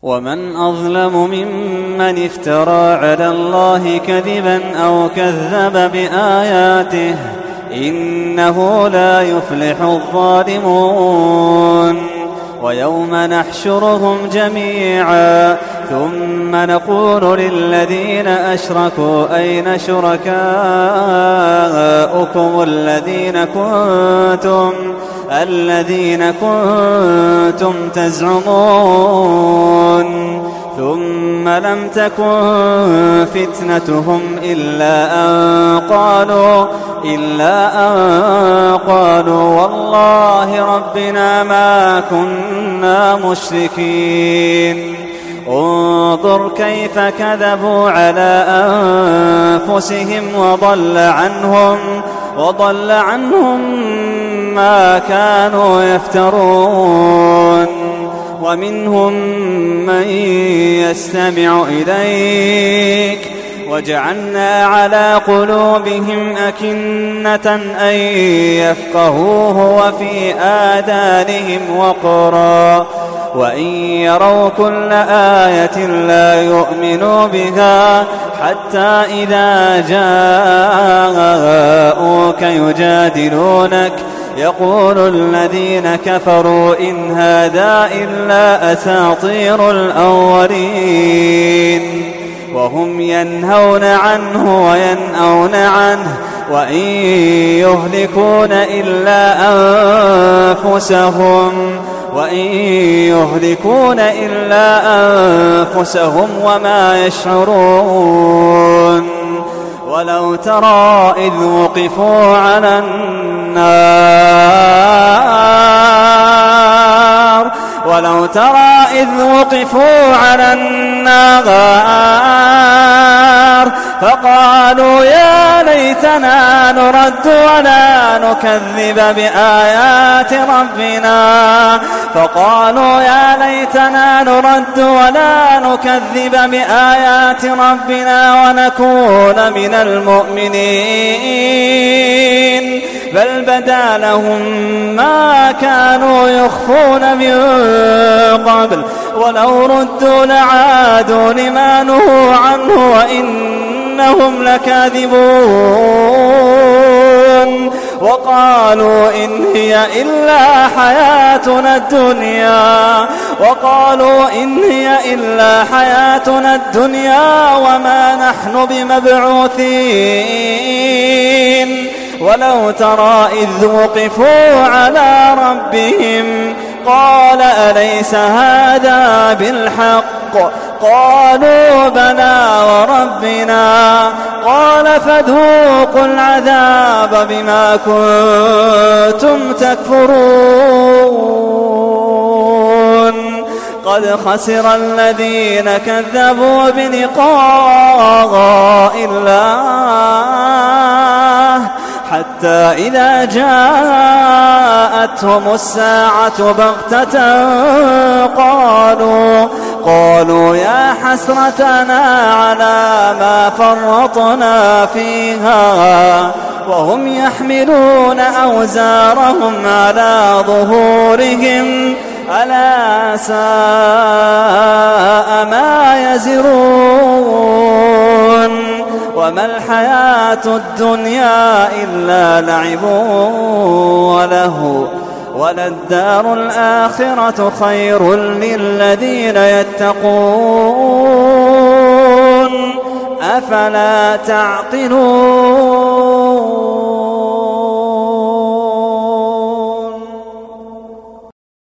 ومن أظلم ممن افترى على الله كذبا أو كذب بآياته إنه لا يفلح الظالمون. ويوم نحشرهم جميعا ثم نقول للذين أشركوا أين شركاؤكم الذين كنتم تزعمون ثم لم تكن فتنتهم إلا أن قالوا والله ربنا ما كنا مشركين. انظر كيف كذبوا على أنفسهم وضل عنهم ما كانوا يفترون. ومنهم من يستمع إليك وجعلنا على قلوبهم أكنة أن يفقهوه وفي آذانهم وقرا وإن يروا كل آية لا يؤمنوا بها حتى إذا جاءوك يجادلونك يقول الذين كفروا إن هذا إلا أساطير الأولين. وهم ينهون عنه وينأون عنه وإن يهلكون إلا أنفسهم وما يشعرون. ولو ترى إذ وقفوا على النار فقالوا يا ليتنا نرد ولا نكذب بآيات ربنا ونكون من المؤمنين بل بدا لهم ما كانوا يخفون من قبل ولو ردوا لعادوا لما نهوا عنه وإنهم لكاذبون. وقالوا إن هي إلا حياتنا الدنيا وما نحن بمبعوثين. ولو ترى إذ وقفوا على ربهم قال أليس هذا بالحق قالوا بلى وربنا قال فذوقوا العذاب بما كنتم تكفرون. قد خسر الذين كذبوا بلقاء الله حتى إذا جاءتهم الساعة بغتة قالوا يا حسرتنا على ما فرطنا فيها وهم يحملون أوزارهم على ظهورهم ألا ساء ما يزرون. وما الحياة الدنيا إلا لعب وله وللدار الآخرة خير للذين يتقون أفلا تعقلون.